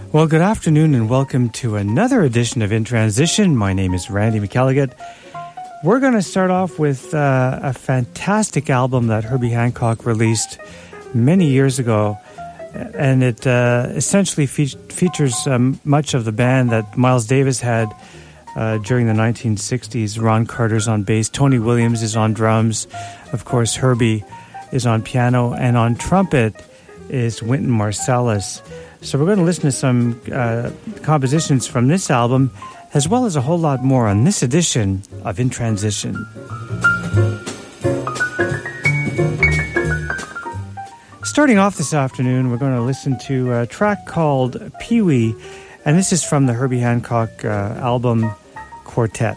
Well, good afternoon and welcome to another edition of In Transition. My name is Randy McElligott. We're going to start off with a fantastic album that Herbie Hancock released many years ago. And it essentially features much of the band that Miles Davis had during the 1960s. Ron Carter's on bass, Tony Williams is on drums, of course Herbie is on piano, and on trumpet is Wynton Marsalis. So we're going to listen to some compositions from this album, as well as a whole lot more on this edition of In Transition. Starting off this afternoon, we're going to listen to a track called Pee-wee, and this is from the Herbie Hancock album Quartet.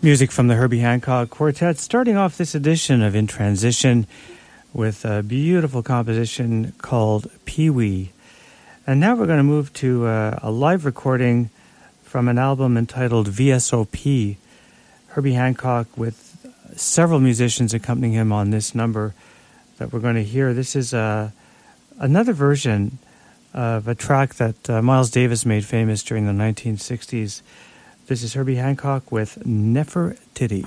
Music from the Herbie Hancock Quartet, starting off this edition of In Transition with a beautiful composition called Pee-wee. And now we're going to move to a live recording from an album entitled VSOP. Herbie Hancock with several musicians accompanying him on this number that we're going to hear. This is another version of a track that Miles Davis made famous during the 1960s. This is Herbie Hancock with Nefertiti.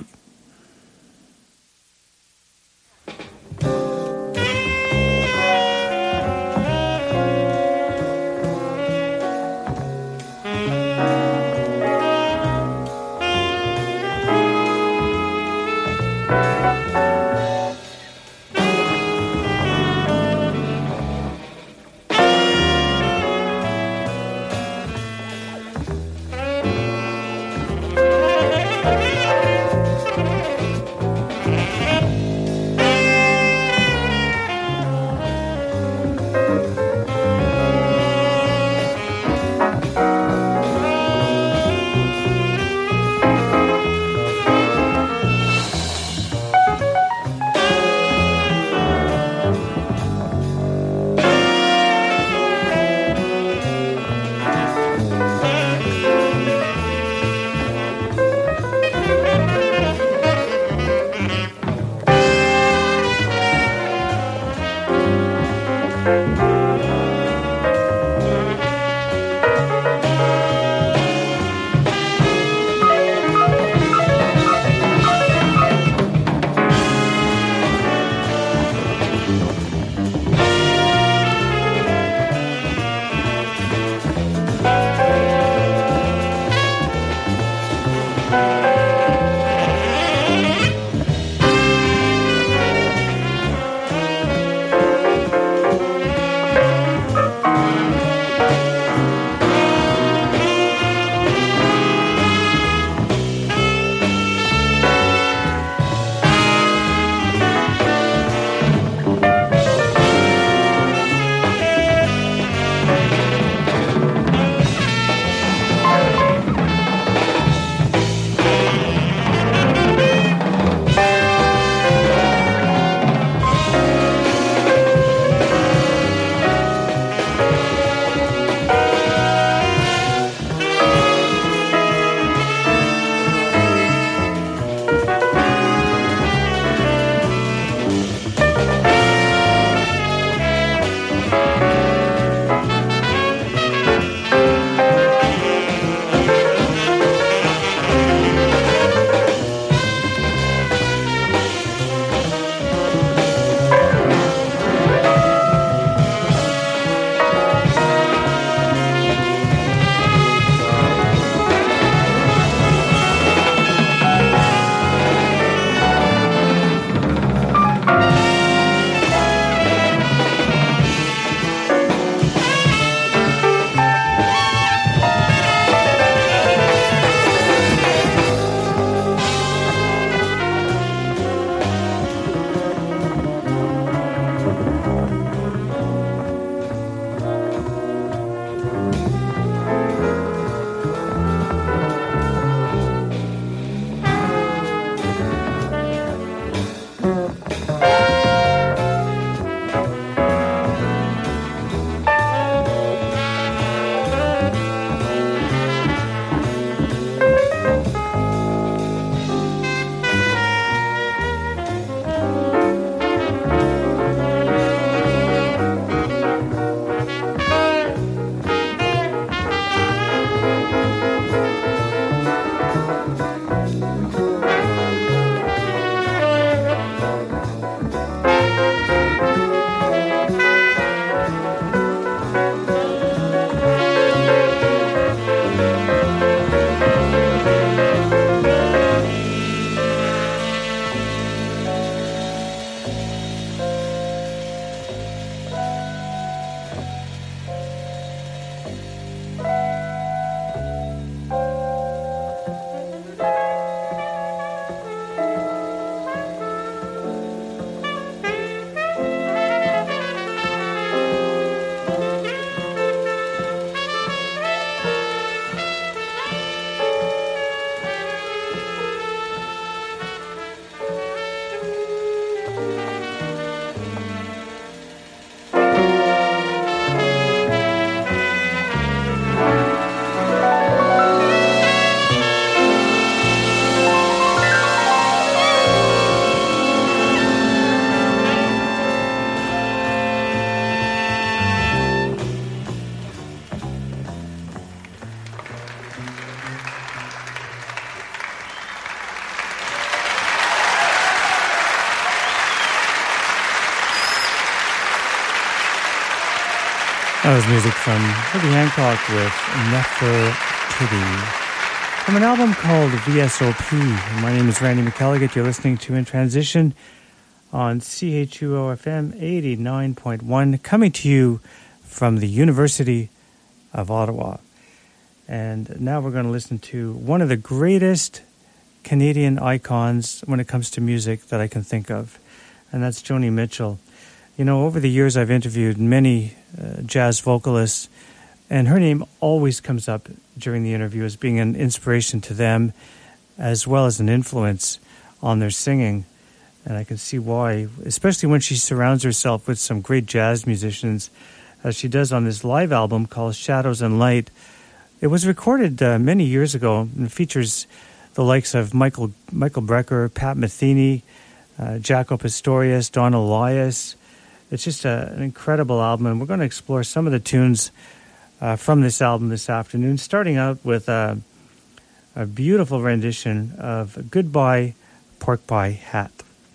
That was music from Herbie Hancock with Nefertiti from an album called VSOP. My name is Randy McElligott. You're listening to In Transition on CHUO FM 89.1, coming to you from the University of Ottawa. And now we're going to listen to one of the greatest Canadian icons when it comes to music that I can think of, and that's Joni Mitchell. You know, over the years I've interviewed many jazz vocalists, and her name always comes up during the interview as being an inspiration to them as well as an influence on their singing. And I can see why, especially when she surrounds herself with some great jazz musicians, as she does on this live album called Shadows and Light. It was recorded many years ago and features the likes of Michael Brecker, Pat Metheny, Jaco Pastorius, Don Elias. It's just an incredible album, and we're going to explore some of the tunes from this album this afternoon, starting out with a beautiful rendition of Goodbye Pork Pie Hat.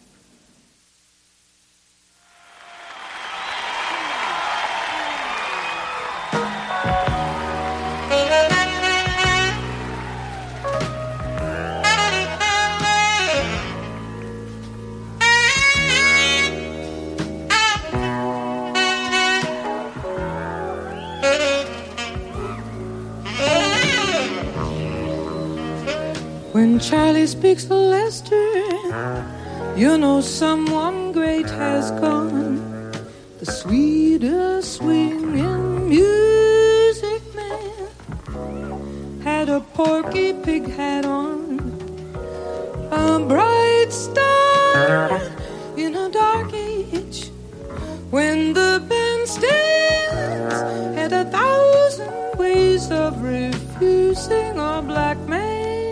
When Charlie speaks to Lester, you know someone great has gone. The sweetest swinging music man had a Porky Pig hat on, a bright star in a dark age, when the bandstands had 1,000 ways of refusing a black man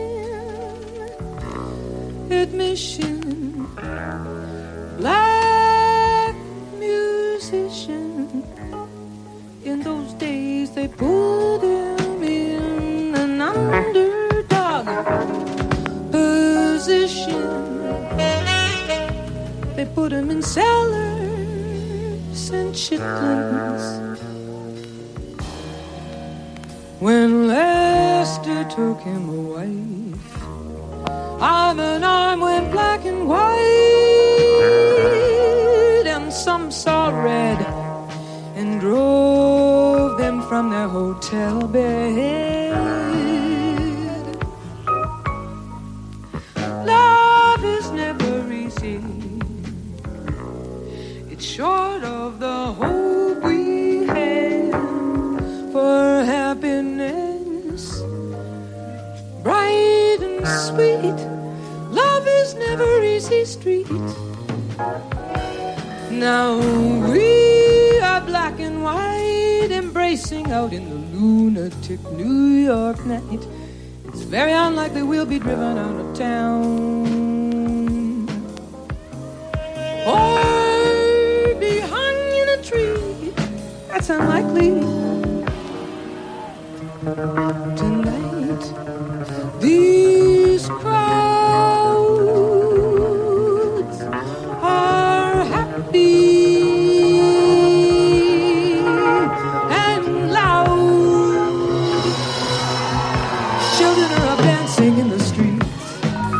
admission. Black musician, in those days they put him in an underdog position. They put him in cellars and chitlins. When Lester took him away, arm in arm went black and white, and some saw red and drove them from their hotel bed. Love is never easy. It's short of the hope we have for happiness, bright and sweet. Love is never easy street. Now we are black and white, embracing out in the lunatic New York night. It's very unlikely we'll be driven out of town, or be hung in a tree. That's unlikely. Tonight these crowds are happy and loud. Children are up dancing in the streets.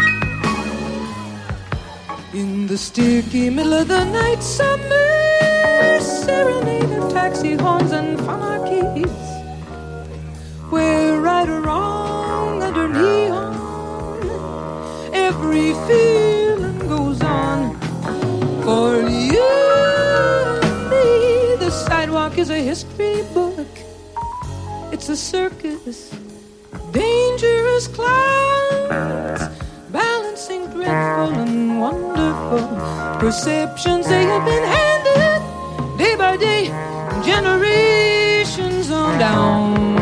In the sticky middle of the night, summer serenade of taxi horns and funarchies, where right or wrong under neon, every feeling goes on. For you and me, the sidewalk is a history book. It's a circus, dangerous clowns, balancing dreadful and wonderful perceptions. They have been handed day by day, generations on down.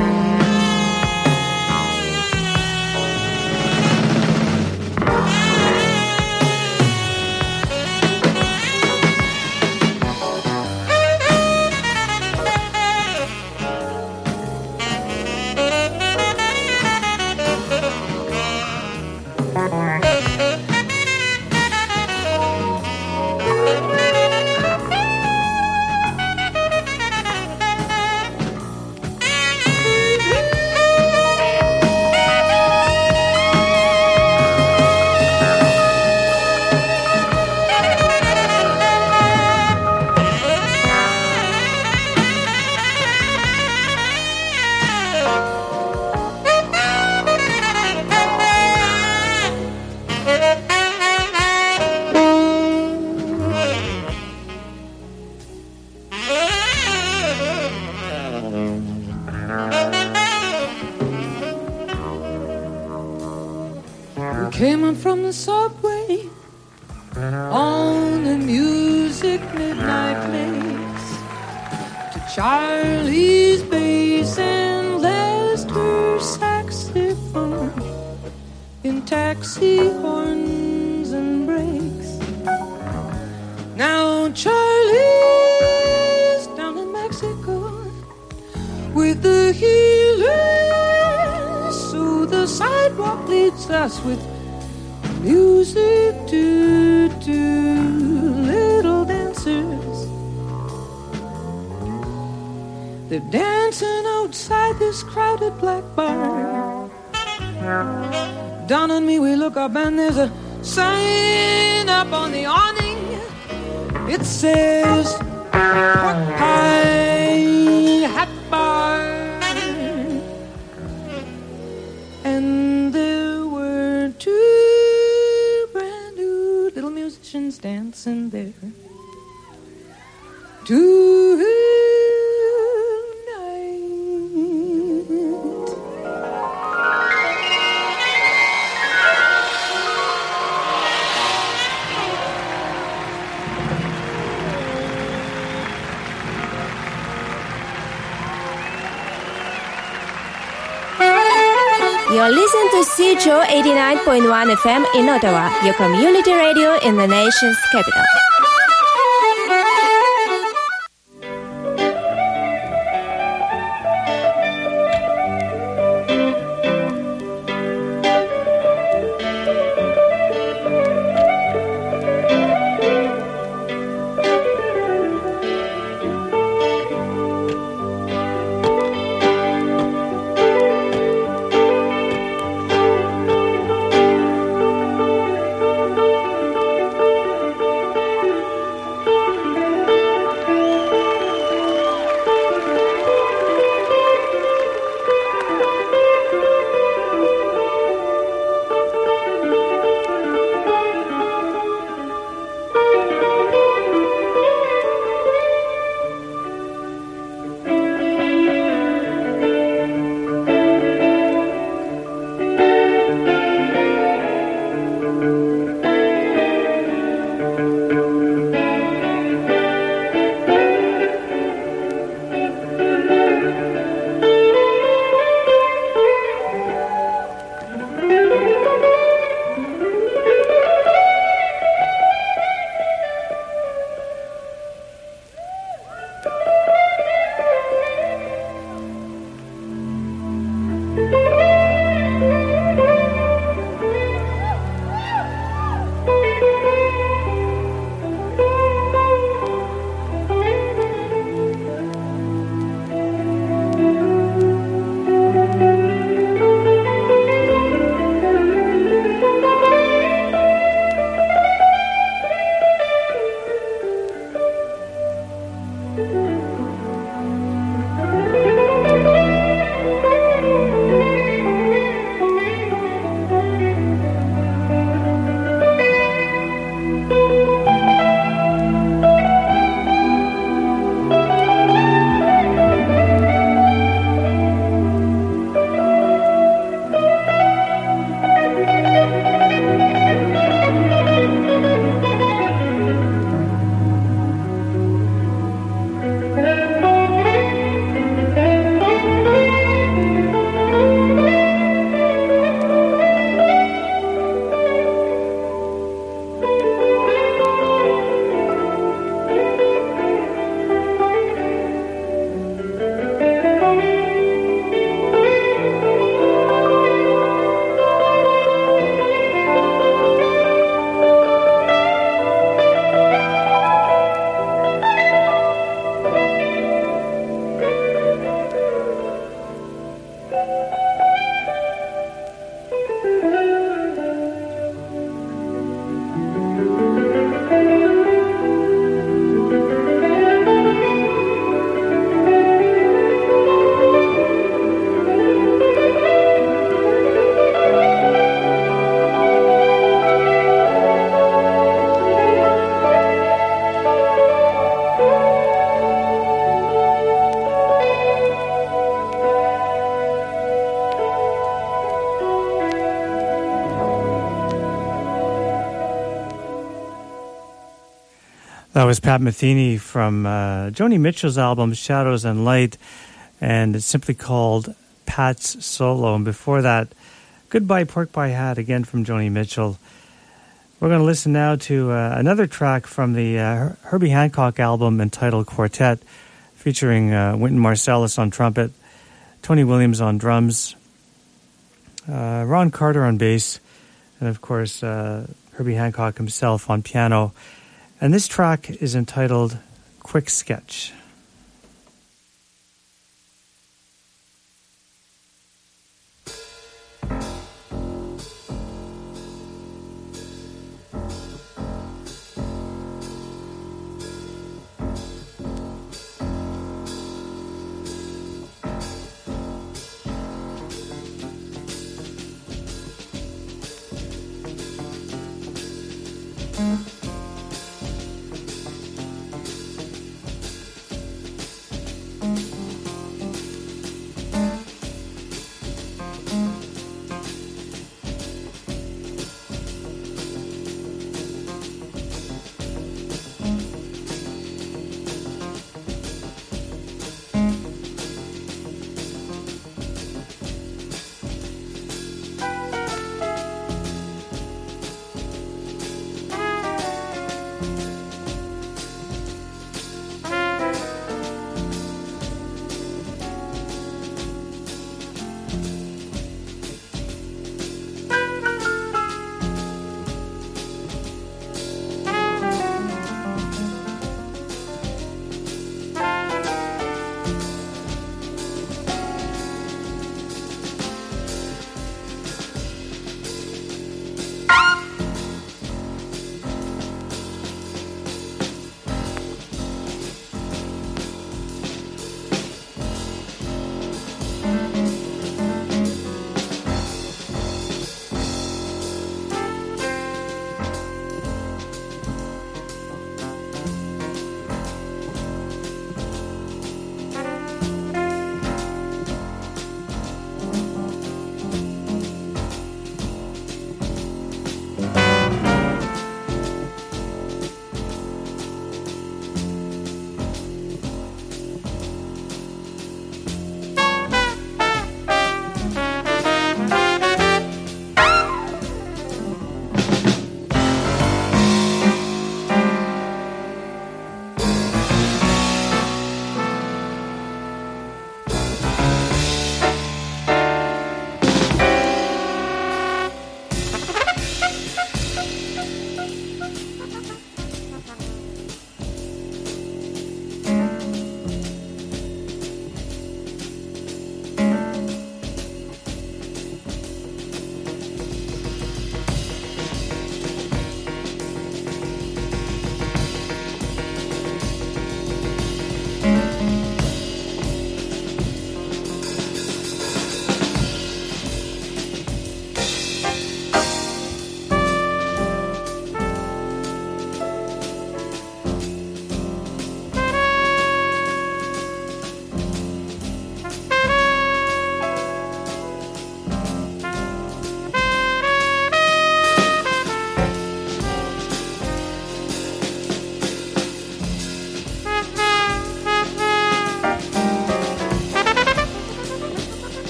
came on from the subway on the music midnight makes, to Charlie's bass and Lester saxophone, in taxi horns and brakes. Now Charlie's down in Mexico with the healers, so the sidewalk leads us with music to little dancers. They're dancing outside this crowded black bar. Don and me, we look up and there's a sign up on the awning. It says Pork Pie Hat Bar. And there were two brand new little musicians dancing there tonight. You're listening to CJO 89.1 FM in Ottawa, your community radio in the nation's capital. was Pat Metheny from Joni Mitchell's album Shadows and Light, and it's simply called Pat's Solo. And before that, Goodbye Pork Pie Hat, again from Joni Mitchell. We're going to listen now to another track from the Herbie Hancock album entitled Quartet, featuring Wynton Marsalis on trumpet, Tony Williams on drums, Ron Carter on bass, and of course Herbie Hancock himself on piano. And this track is entitled Quick Sketch.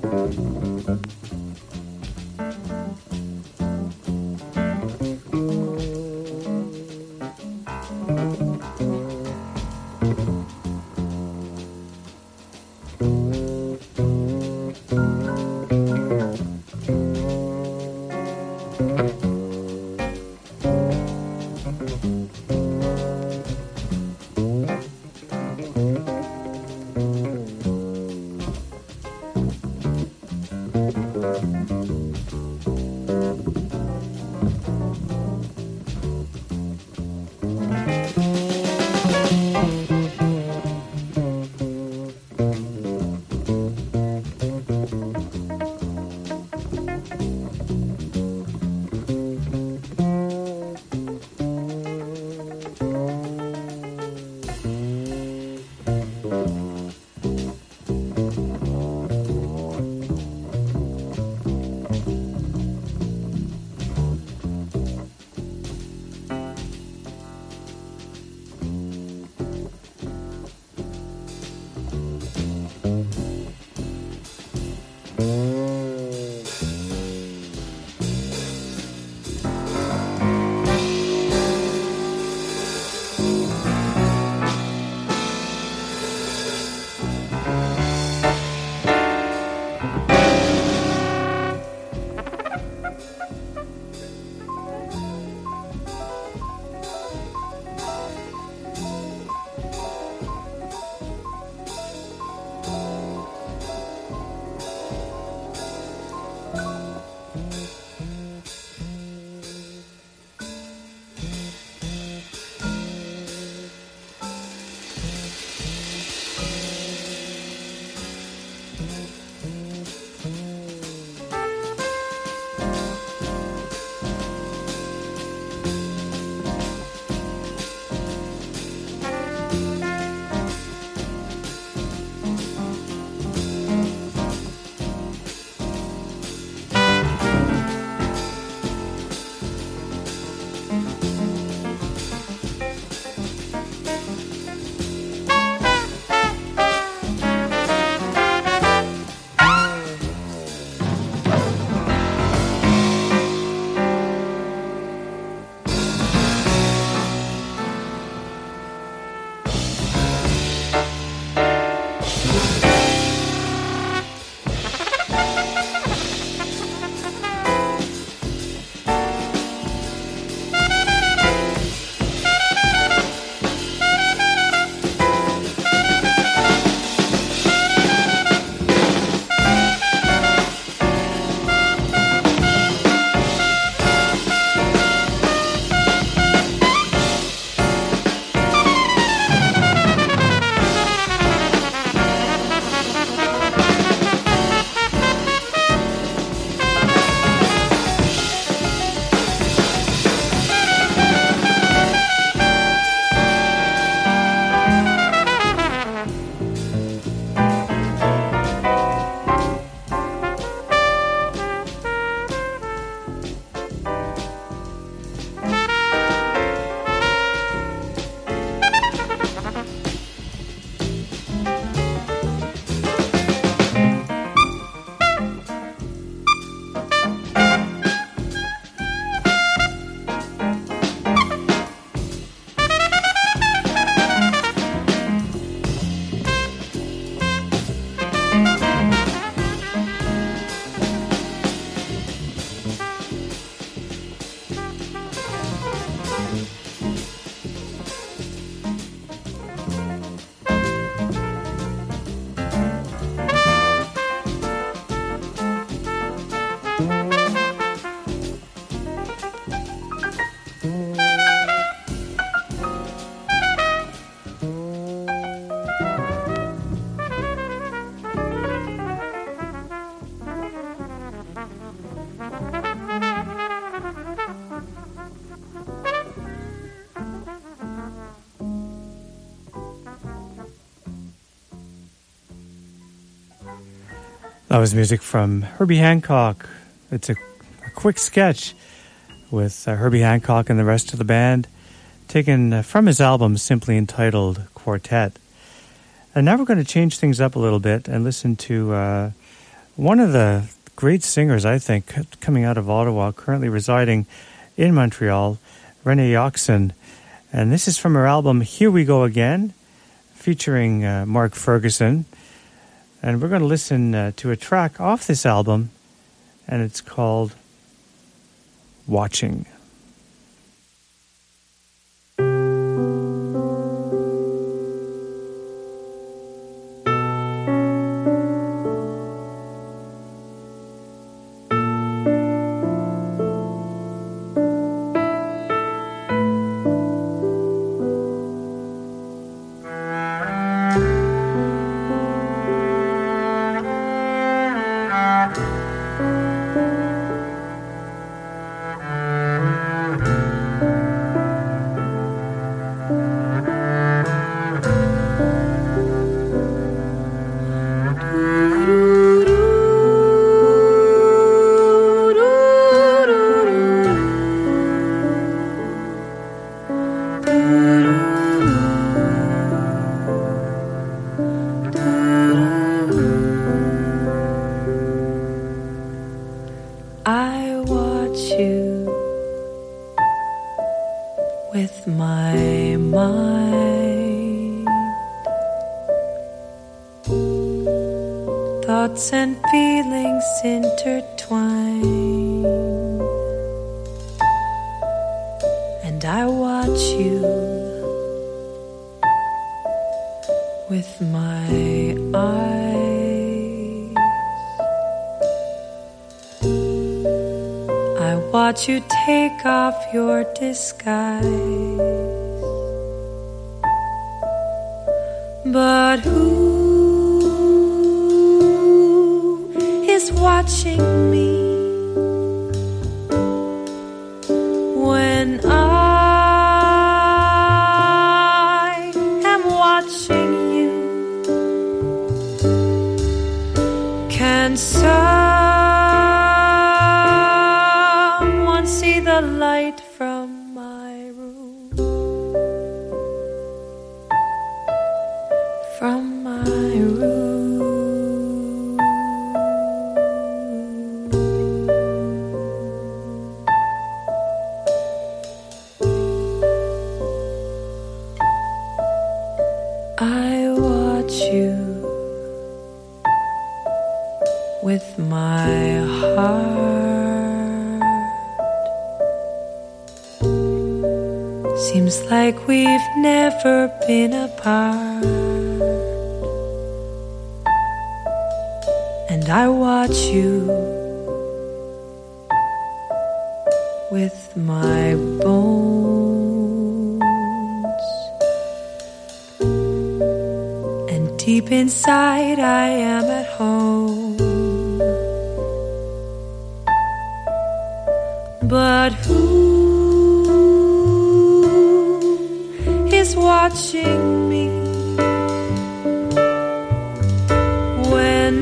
That was music from Herbie Hancock. It's a quick sketch with Herbie Hancock and the rest of the band, taken from his album simply entitled Quartet. And now we're going to change things up a little bit and listen to one of the great singers, I think, coming out of Ottawa, currently residing in Montreal, Renee Oxen. And this is from her album Here We Go Again, featuring Mark Ferguson. And we're going to listen to a track off this album, and it's called Watching. You take off your disguise, but who is watching me when I am watching you? Can the light from my room, from my room. I watch you with my heart. Seems like we've never been apart. And I watch you with my bones. And deep inside I am at home. But who is watching me when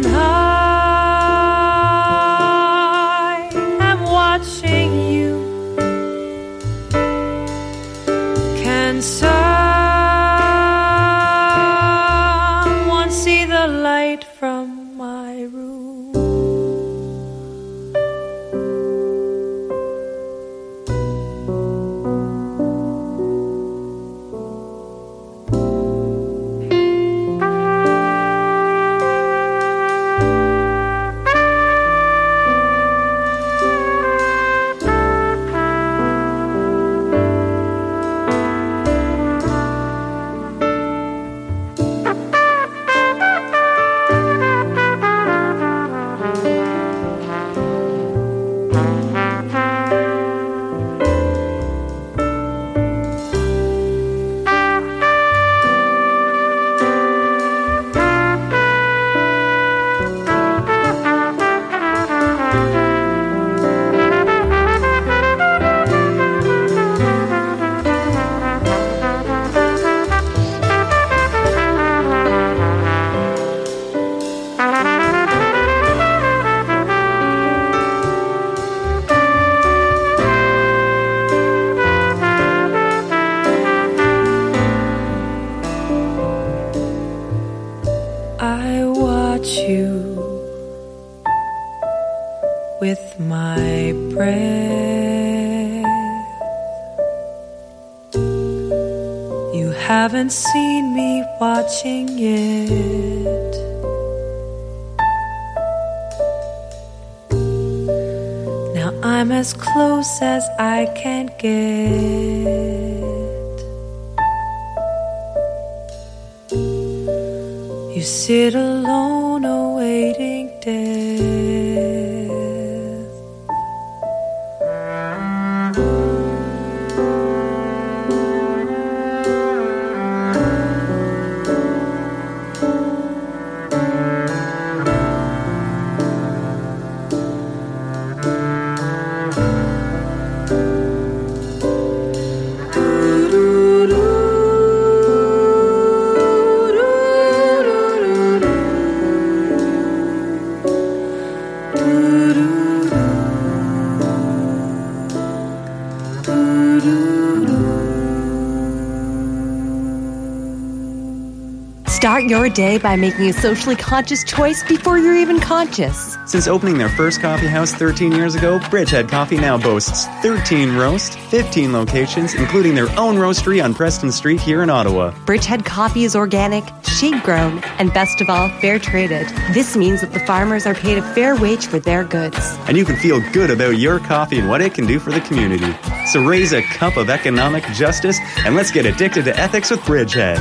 I am watching you? Can someone see the light from my room? with my breath. You haven't seen me watching yet. Now I'm as close as I can get. You sit alone awaiting death. Start your day by making a socially conscious choice before you're even conscious. Since opening their first coffee house 13 years ago, Bridgehead Coffee now boasts 13 roasts, 15 locations, including their own roastery on Preston Street here in Ottawa. Bridgehead Coffee is organic, shade-grown, and best of all, fair-traded. This means that the farmers are paid a fair wage for their goods. And you can feel good about your coffee and what it can do for the community. So raise a cup of economic justice, and let's get addicted to ethics with Bridgehead.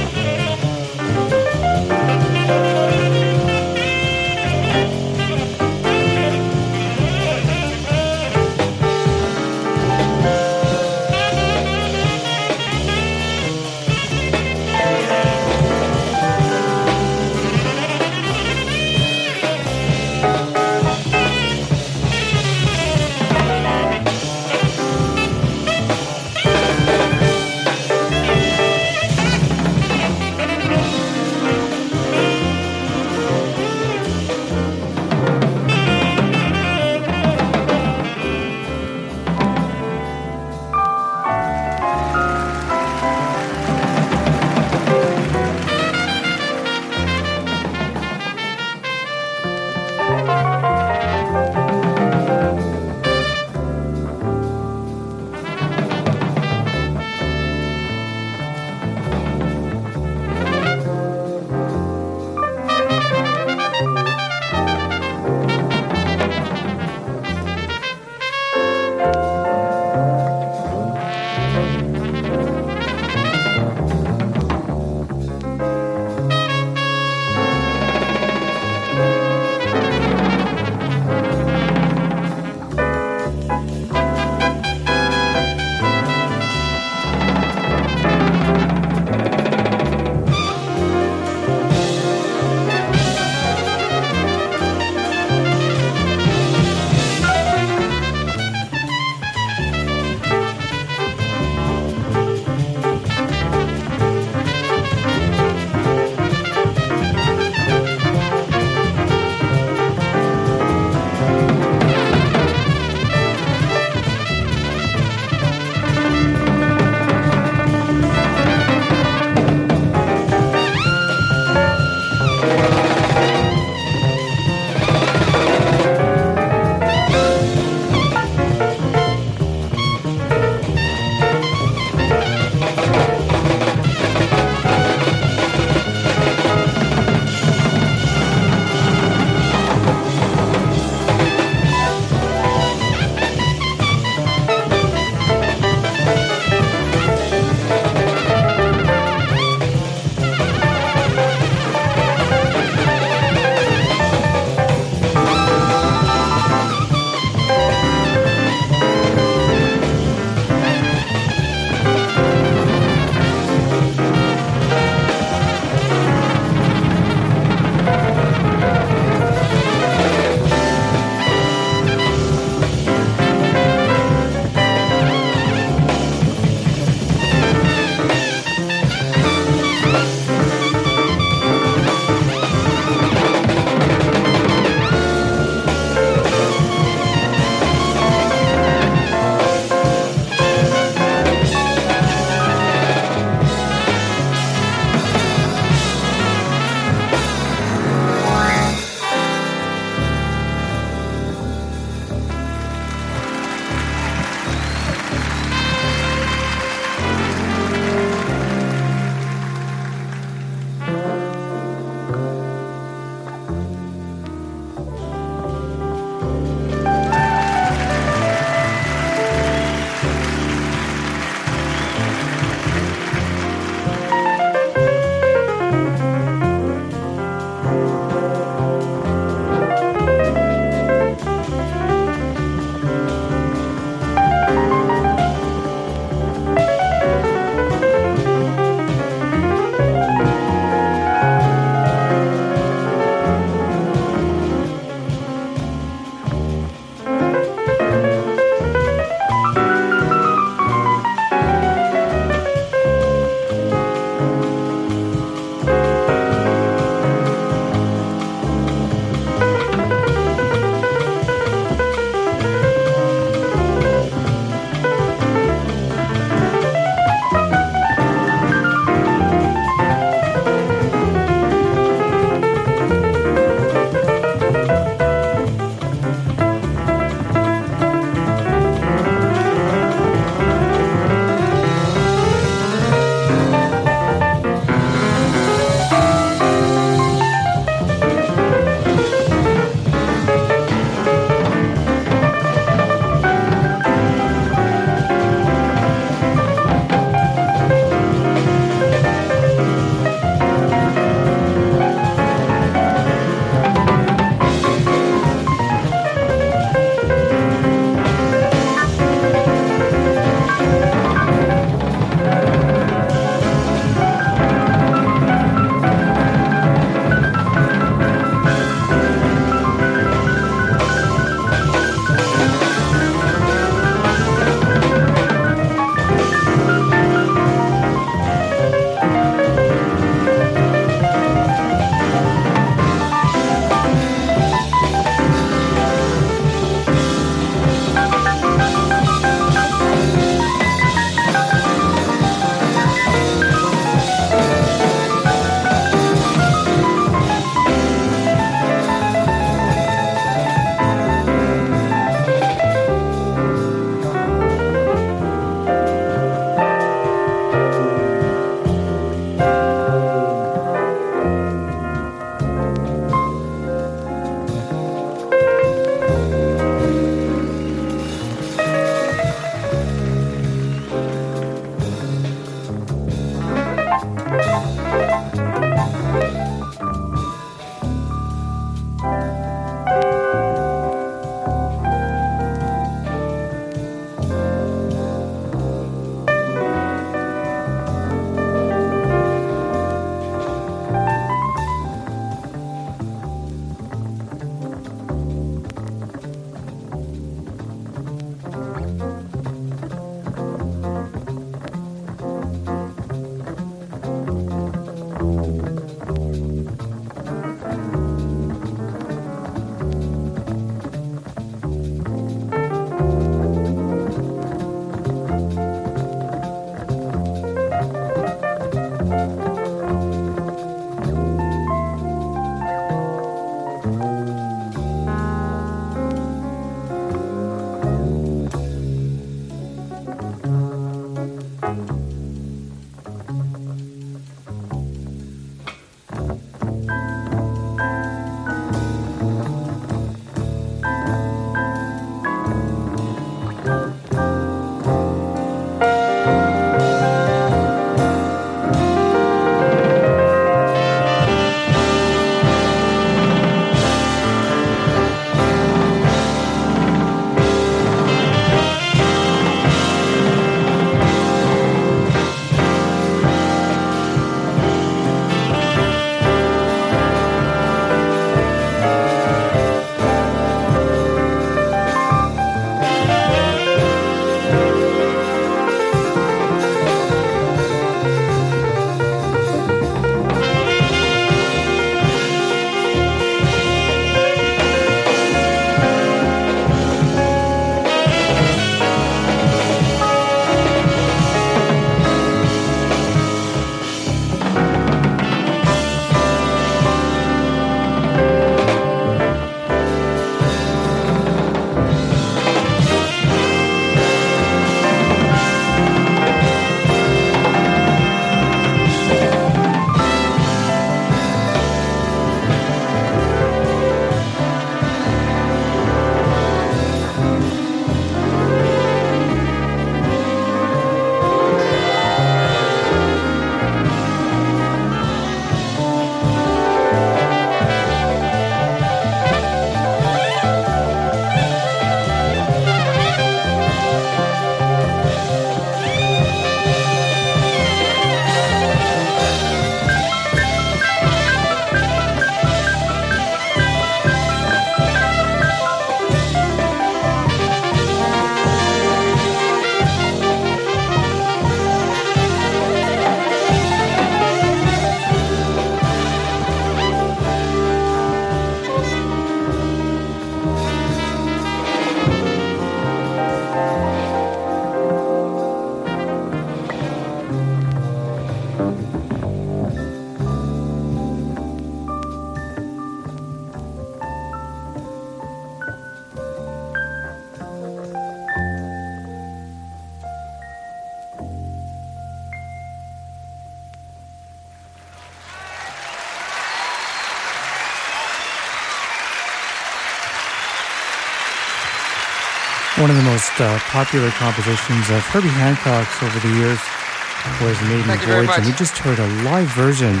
One of the most popular compositions of Herbie Hancock's over the years was Maiden Voyage, and we just heard a live version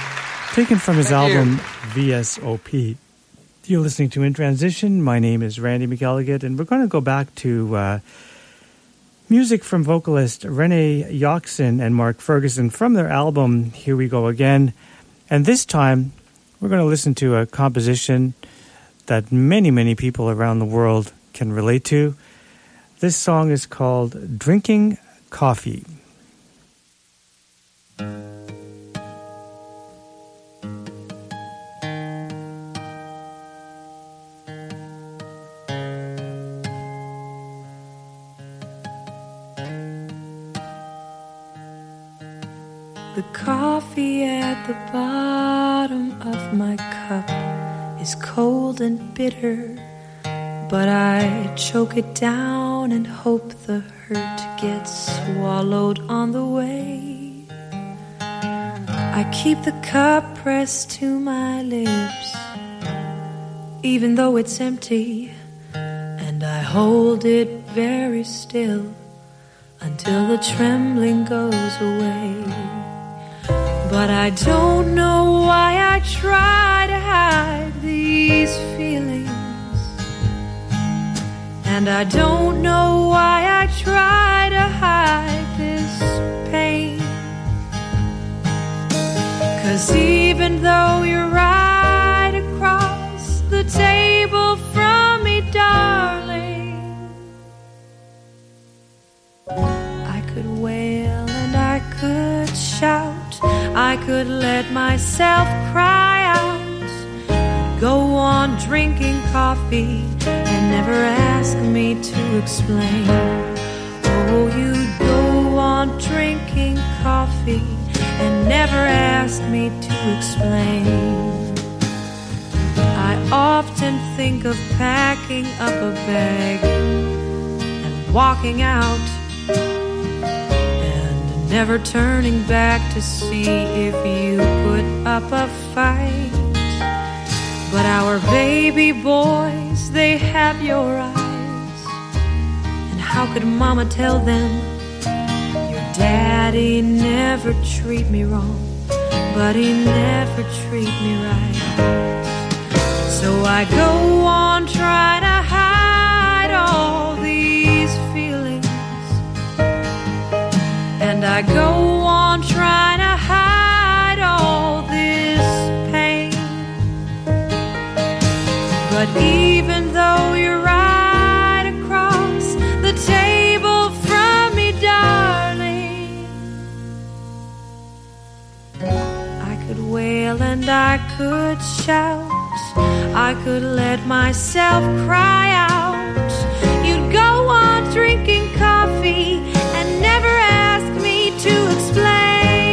taken from his album VSOP. You're listening to In Transition. My name is Randy McElligott, and we're going to go back to music from vocalist Renee Yoxon and Mark Ferguson from their album Here We Go Again. And this time, we're going to listen to a composition that many, many people around the world can relate to. This song is called Drinking Coffee. The coffee at the bottom of my cup is cold and bitter, but I choke it down and hope the hurt gets swallowed on the way. I keep the cup pressed to my lips, even though it's empty, and I hold it very still until the trembling goes away. But I don't know why I try to hide these feelings, and I don't know why I try to hide this pain. 'Cause even though you're right across the table from me, darling, I could wail and I could shout, I could let myself cry out, go on drinking coffee and never ask me to explain. Oh, you'd go on drinking coffee and never ask me to explain. I often think of packing up a bag and walking out and never turning back to see if you put up a fight. But our baby boys, they have your eyes. And how could mama tell them your daddy never treat me wrong, but he never treat me right? So I go on trying to hide all these feelings, and I go on trying to hide all this pain. But even though you're right across the table from me, darling, I could wail and I could shout, I could let myself cry out. You'd go on drinking coffee and never ask me to explain.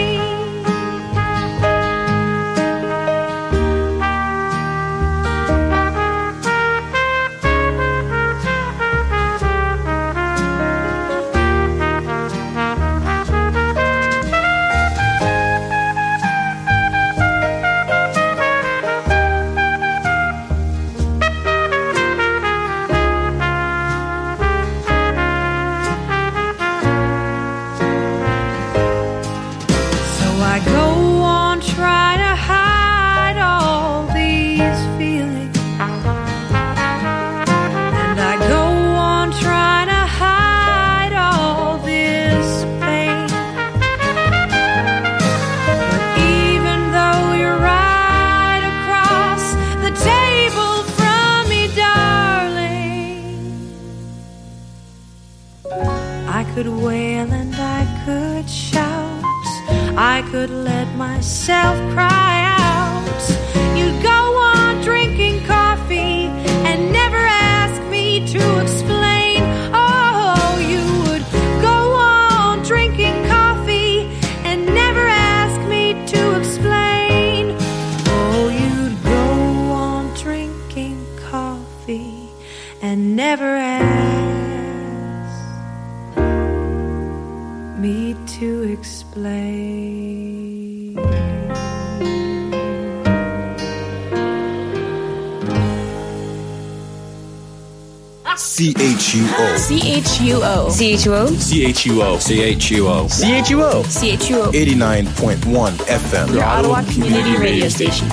I could let myself cry out. You'd go on drinking coffee and never ask me to explain. Oh, you would go on drinking coffee and never ask me to explain. Oh, you'd go on drinking coffee and never ask me to explain. CHUO. CHUO. CHUO. CHUO. CHUO. CHUO. CHUO. 89.1 FM. Your Ottawa Community Radio Station.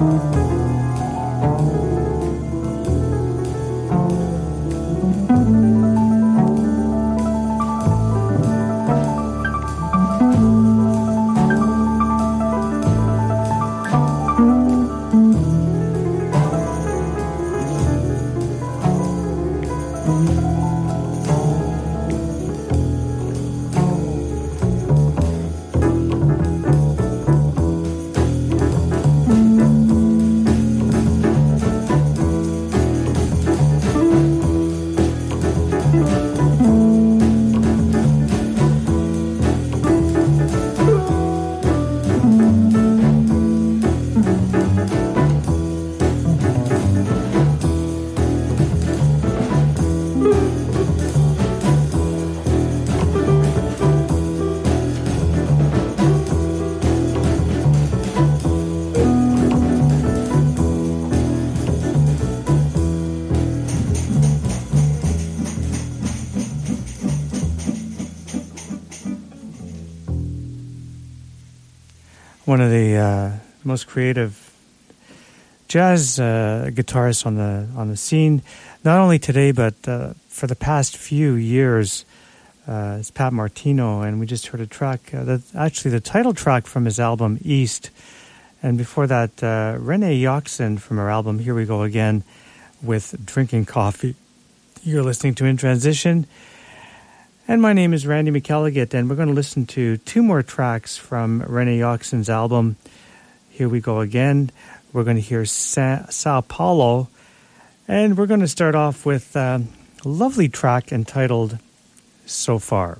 One of the most creative jazz guitarists on the scene, not only today but for the past few years. It's Pat Martino, and we just heard a track, actually the title track from his album East, and before that Renee Yoxon from her album Here We Go Again with Drinking Coffee. You're listening to In Transition, and my name is Randy McElligott, and we're going to listen to two more tracks from Renee Yoxon's album Here We Go Again. We're going to hear Sao Paulo, and we're going to start off with a lovely track entitled So Far.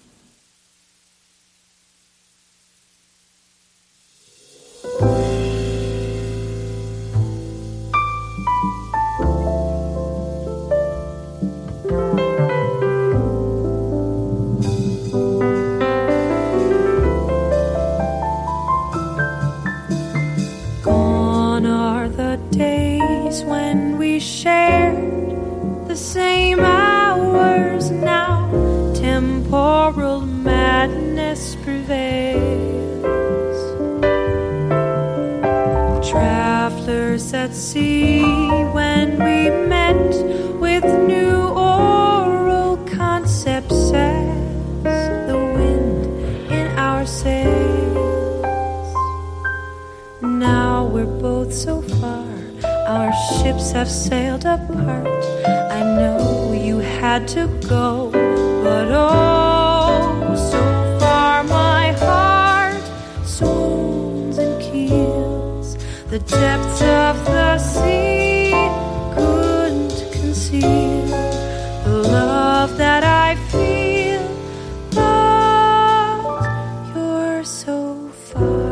Gone are the days when we shared the same hours now. Temporal madness prevails. Travelers at sea when we met with new oral concepts as the wind in our sails. Now we're both so far, our ships have sailed apart. I know you had to go, but oh, so far my heart swoons and keels. The depths of the sea couldn't conceal the love that I feel, but you're so far.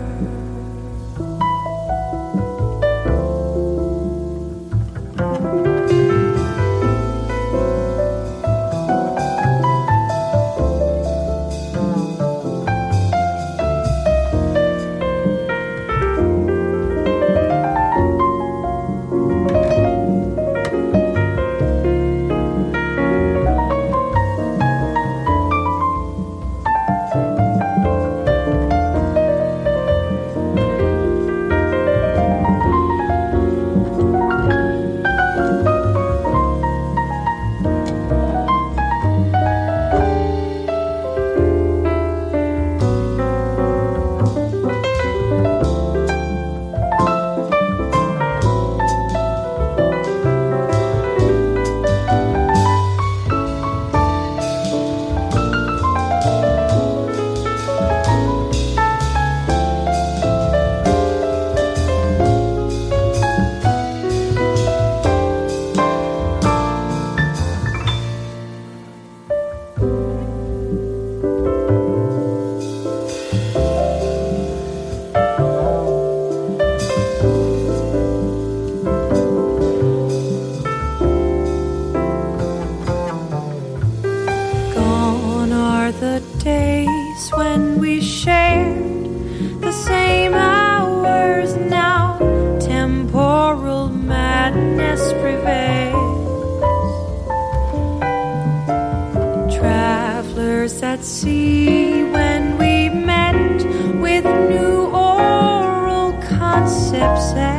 At sea when we met with new oral concepts.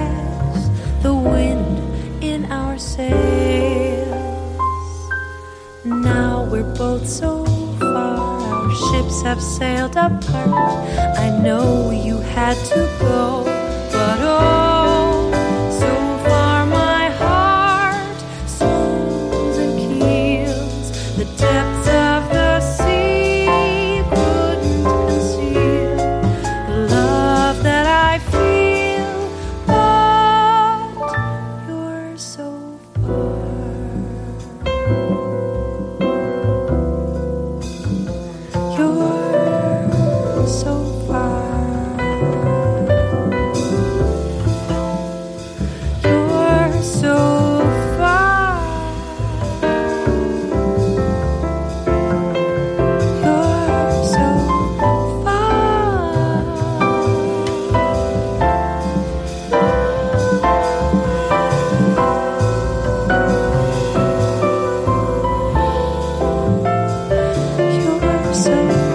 so far, our ships have sailed apart. I know you had to go, but oh, so far my heart swoons and keels. The depths of the sea couldn't conceal the love that I feel, but you're so far. You're so far. You're so far. You're so You're so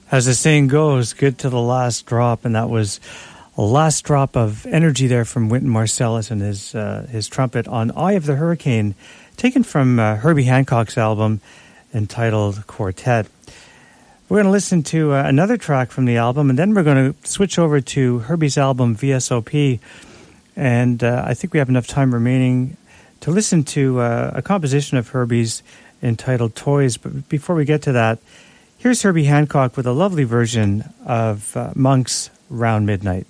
As the saying goes, good to the last drop, and that was a last drop of energy there from Wynton Marsalis and his trumpet on Eye of the Hurricane, taken from Herbie Hancock's album entitled Quartet. We're going to listen to another track from the album, and then we're going to switch over to Herbie's album VSOP, and I think we have enough time remaining to listen to a composition of Herbie's entitled Toys. But before we get to that, here's Herbie Hancock with a lovely version of Monk's Round Midnight.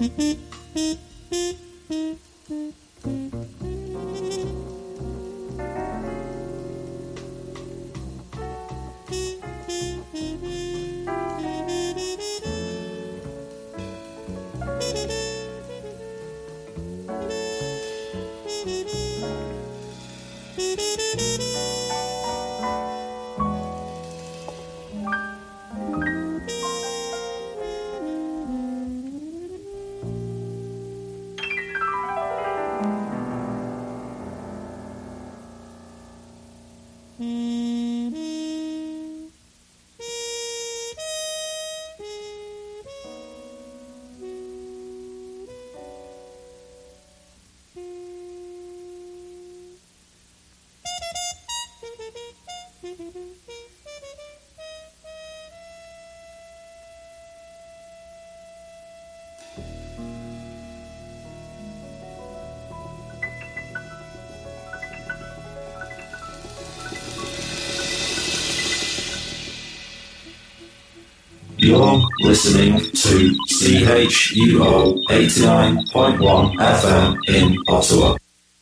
You're listening to CHUO 89.1 FM in Ottawa.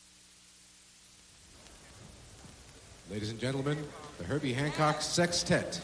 Ladies and gentlemen, the Herbie Hancock Sextet.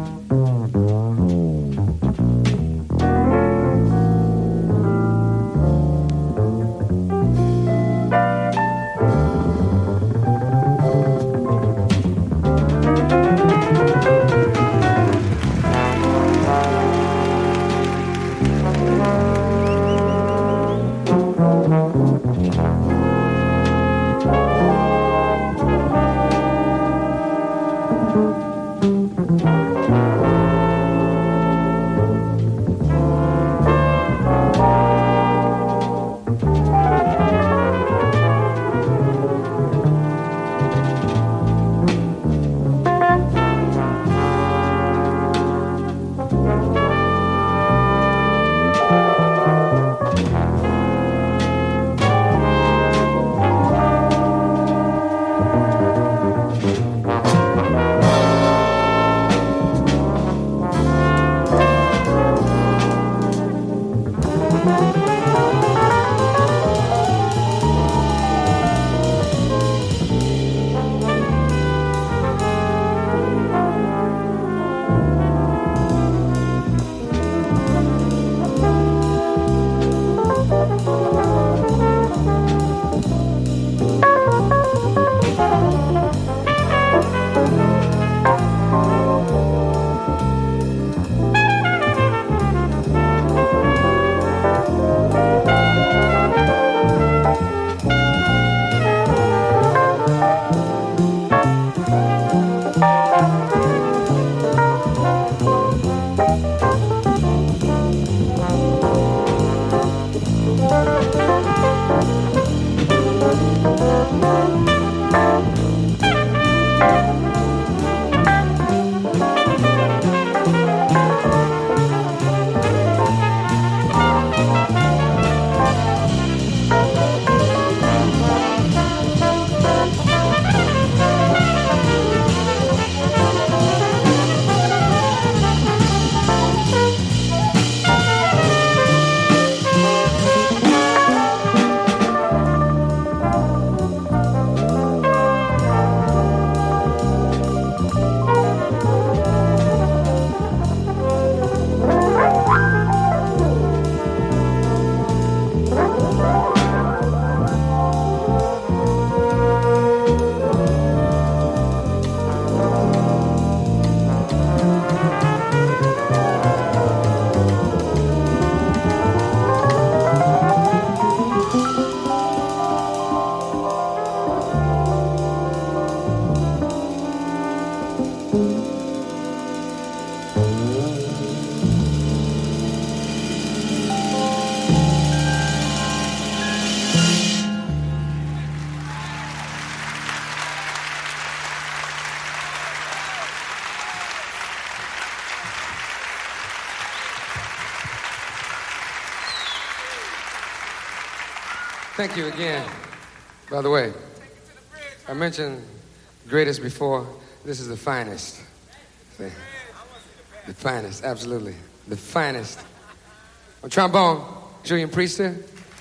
Thank you again. By the way, I mentioned greatest before. This is the finest. See? The finest, absolutely. The finest. On trombone, Julian Priester.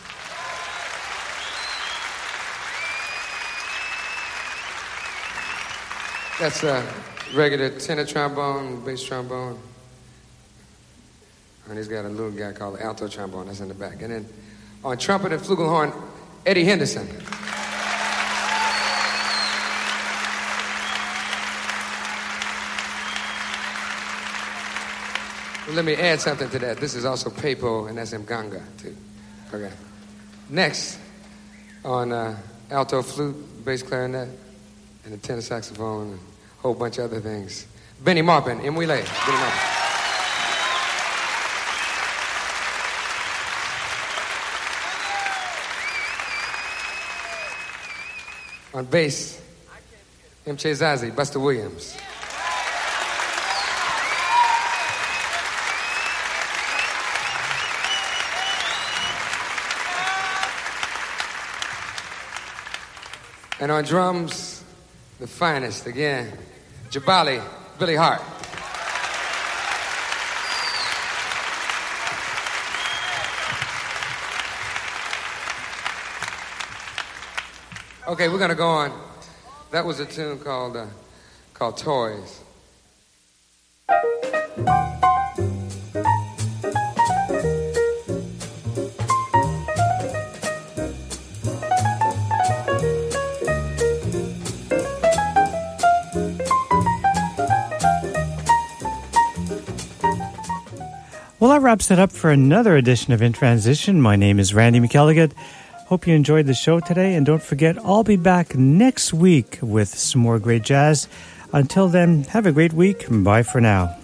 That's a regular tenor trombone, bass trombone. And he's got a little guy called the alto trombone. That's in the back. And then on trumpet and flugelhorn, Eddie Henderson. Well, let me add something to that. This is also Pepo, and that's Mganga, too. Okay. Next, on alto flute, bass clarinet, and the tenor saxophone, and a whole bunch of other things. Benny Maupin, Mwile. Benny Maupin. On bass, Mchezazi, Buster Williams. And on drums, the finest, again, Jabali, Billy Hart. Okay, we're gonna go on. That was a tune called Toys. Well, that wraps it up for another edition of In Transition. My name is Randy McElligott. Hope you enjoyed the show today, and don't forget, I'll be back next week with some more great jazz. Until then, have a great week. Bye for now.